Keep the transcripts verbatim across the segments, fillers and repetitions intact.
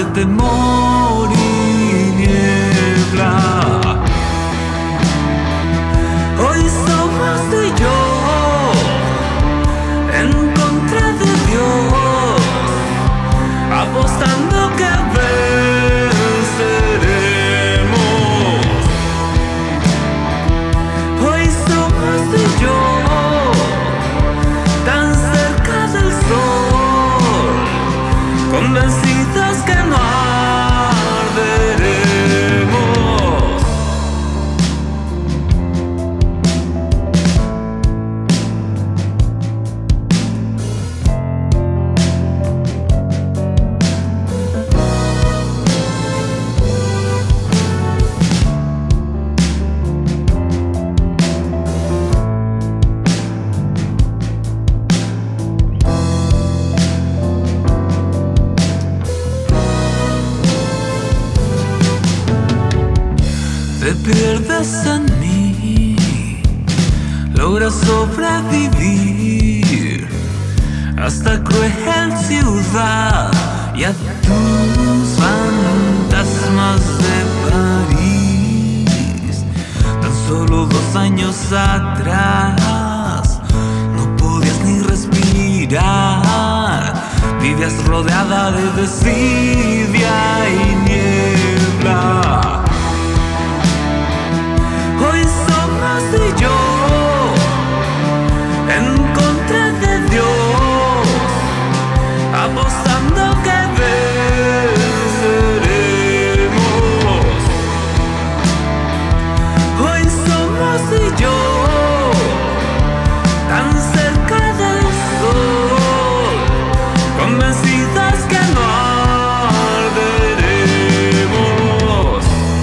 de temor y niebla. Hoy somos tú y yo en contra de Dios, apostando que venceremos. Hoy somos tú y yo tan cerca del sol, convencidos que no arderemos. Te pierdes en mí, logras sobrevivir a esta cruel ciudad y a tus fantasmas de París. Tan solo dos años atrás no podías ni respirar, vivías rodeada de desidia y niebla. Hoy somos tú y yo en contra de Dios, apostando que venceremos. Hoy somos tú y yo tan cerca del sol, convencidas que no arderemos.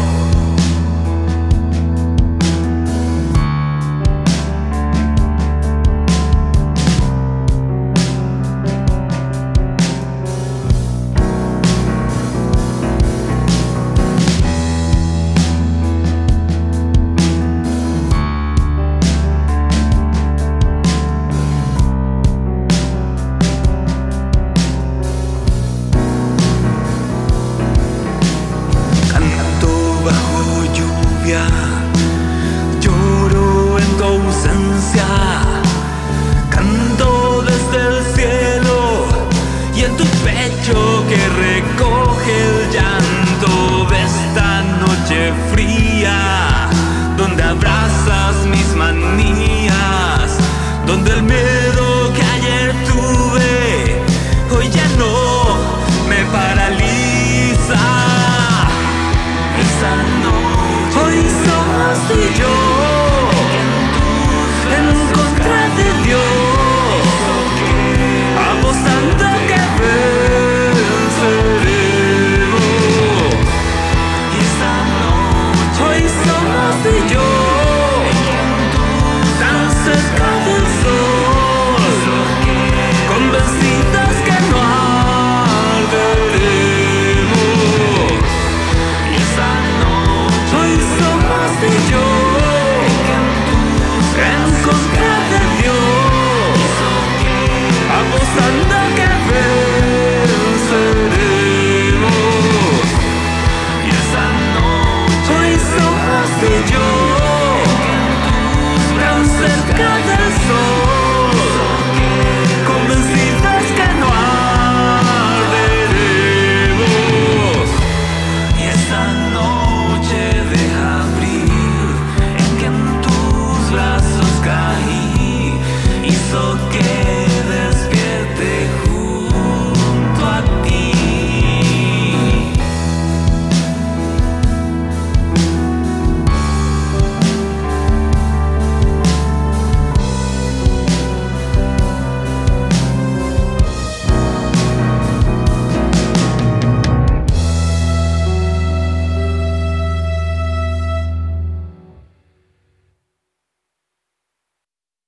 Lloro en tu ausencia, canto desde el cielo y en tu pecho que recoge el llanto de esta noche fría, donde abrazas mis manías, donde el miedo que ayer tuve hoy ya no me paraliza. Esa noche hoy somos tú y yo en contra de Dios, apostando que venceremos. Y esta noche hoy somos tú y yo tan cerca del sol, convencidas que no arderemos. Y esta noche hoy somos tú y yo en contra de Dios, apostando que venceremos. Y esa noche hoy somos tú y yo